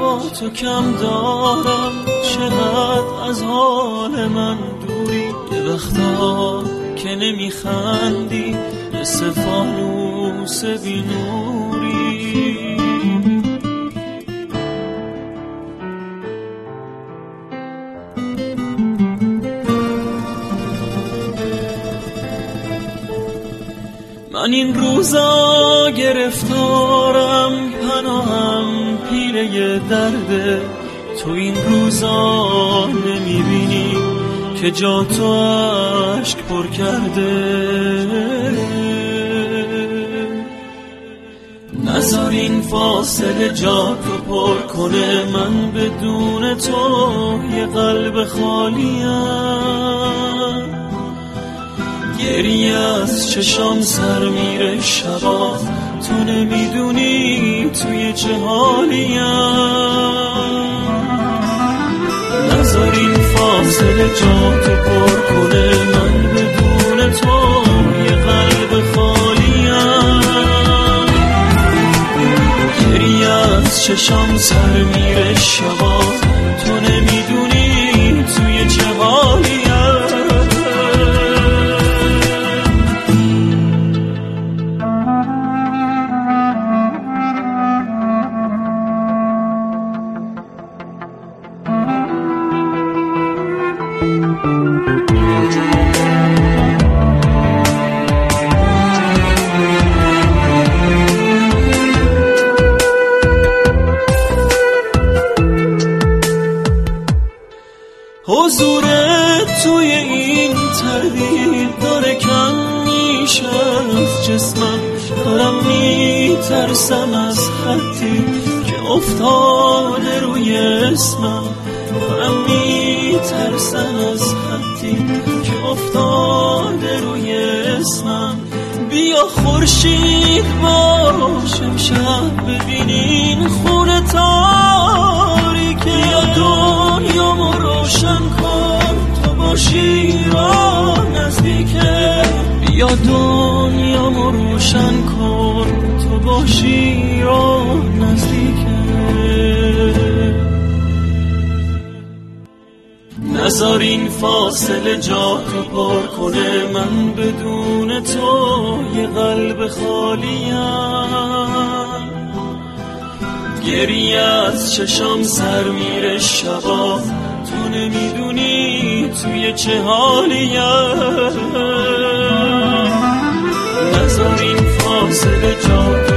با تو کم دارم، چقدر از حال من دوری. یه وقتا که نمیخندی مثل فانوس بی نوری. من این روزا گرفتارم، پناهم پیله درده. تو این روزا نمیبینی که جا تو عشق پر کرده. نذار این فاصله جا تو پر کنه، من بدون تو یه قلب خالیم. گریه از چشام سر میره شبا، تو نمیدونی توی چه حالیم. نذار این فاصله جا تو پر کنه، من بدون تو یه قلب خالیم. گریه از چشام سر میره شبا، تو نمیدونی توی چه حالیم. حضورت توی این تردید داره کم میشه از جسمم. دارم میترسم از خطی که افتاده روی اسمم. دارم میترسم از خطی که افتاده روی اسمم. بیا خورشید باش امشب ببینین خونه تاریکه. یا دنیامو روشن کن تو باشی راه نزدیکه. بیا دنیامو روشن کن تو باشی راه نزدیکه. نذار این فاصله جا تو پر کنه، من بدون تو یه قلب خالیم. گریه از چشام سر میره شبا، تو نمیدونی توی چه حالیم. نذار این فاصله جا